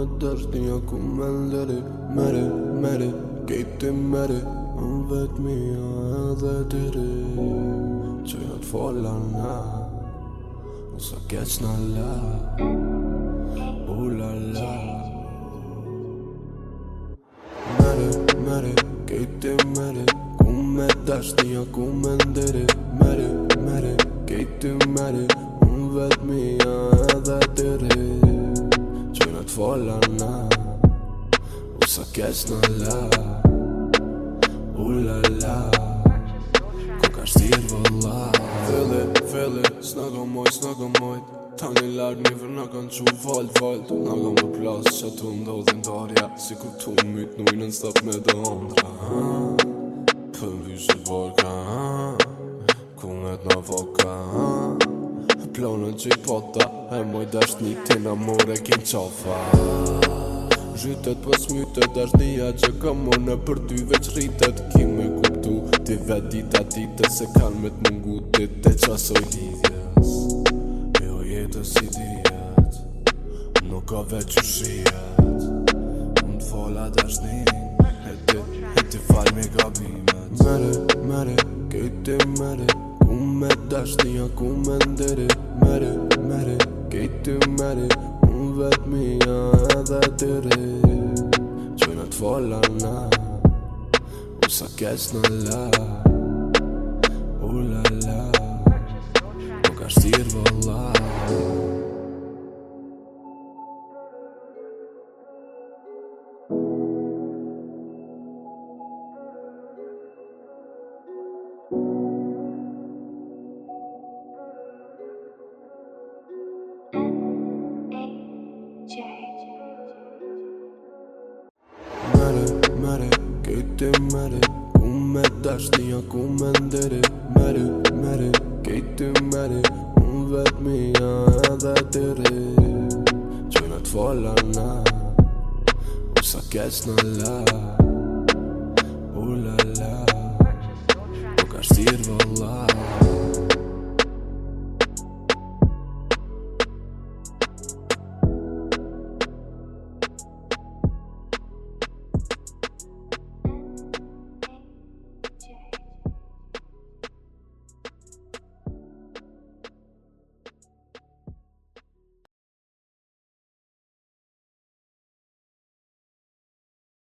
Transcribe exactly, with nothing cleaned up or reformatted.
dështia ku me nderi Mere, mere, kejti mere Unë vetë mija edhe diri Që jo t'folla na Unë sa keq na la U la la Mere, mere, kejti mere Ku me dështia ku me nderi Mere, mere, kejti mere Unë vetë mija edhe diri Që jo t'folla na U sa keq na la U la la Ku ka shtirë vëlla Fele, fele, s'na ka moj, s'na ka moj Ta një lartë një vër na kanë qu valt, valt Na ka më plas që tu ndodhin darja Si ku tu myt nujnë në stop me dë ondra Për vyshe vorka Ku me t'na voka Plonën që i pota E moj dasht një tina more kin qafa Zhytet pës mytet dashnia që kam unë për ty veç rritet Ki me kuptu ti vet dita dite se kanë me t'mungu ti te qasoj lidhjes Jo jetës i dijet Nuk ka veç ushijet Unë t'fola dashnin E ti, e ti fal me gabimet Mere, mere, kejti mere Ku me dashnia ku me nderi Mere, mere, kejti mere Unë vetë mija edhe diri Që në t'folla na U sa keq në la U la la Nuk ka shtirë vëlla Mere, mere, kejti mere Ku me dashnia ku me nderi Mere, mere, kejti mere Unë vetë mija edhe diri Që në t'folla na U sa keq në la U la la Nuk ka shtirë vëlla